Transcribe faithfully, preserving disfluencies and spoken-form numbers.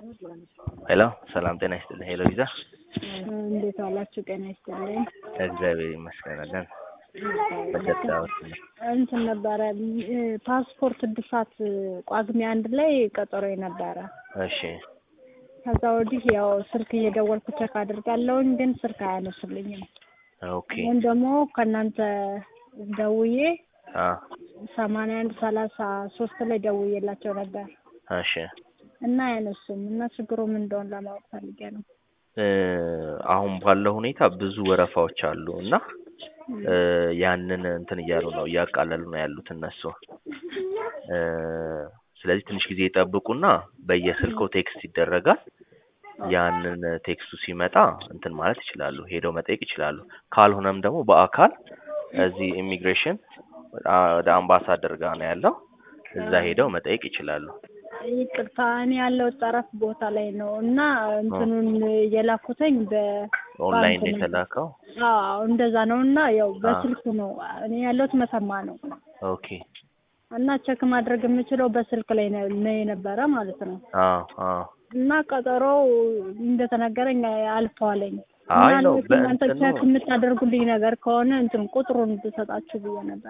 ሄሎ ሰላም ጤና ይስጥልኝ። ሄሎ ይዛ እንዴት ዋላችሁ? ጤና ይስጥልኝ። እግዚአብሔር ይመስገን አለን። በደስታዎች እንትን ነበረ ፓስፖርት እድሳት ጳጉሜ አንድ ላይ ቀጠሮ ነበረ። እሺ ከዛ ወዲህ ያው ስልክ እየደወልኩ ቼክ አድርጋለሁኝ ግን ስልክ አያነሱልኝም። ኦኬ አሁን ደግሞ ከእናንተ ደውዬ አ ሰማንያ አንድ ሰላሳ ሶስት ላይ ደውዬላቸው ነበር እሺ እና አያነሱም እና ችግሩ ምን እንደሆነ ለማወቅ ፈልጌ ነው። አሁን ባለው ሁኔታ ብዙ ወረፋዎች አሉ እና ያንን እንትን እያሉ ነው እያቃለሉ ነው ያሉት እነሱ። ስለዚህ ትንሽ ጊዜ ይጠብቁና በየስልኮ ቴክስት ይደረጋል። ያንን ቴክስቱ ሲመጣ እንትን ማለት ይችላሉ፣ ሄደው መጠየቅ ይችላሉ። ካልሆነም ደግሞ በአካል እዚህ ኢሚግሬሽን ወደ አምባሳደር ጋር ነው ያለው፣ እዛ ሄደው መጠየቅ ይችላሉ። ይቅርታ እኔ ያለው ጠረፍ ቦታ ላይ ነው እና እንትኑን የላኩተኝ ኦንላይን የተላከው አዎ እንደዛ ነው እና ያው በስልክ ነው እኔ ያለሁት መሰማ ነው። ኦኬ እና ቼክ ማድረግ የምችለው በስልክ ላይ ነው የነበረ ማለት ነው። አዎ አዎ እና ቀጠሮው እንደተነገረኝ አልፏለኝ። አይ ነው በእንትን ቼክ የምታደርጉልኝ ነገር ከሆነ እንትን ቁጥሩን ብሰጣችሁ ብዬ ነበር።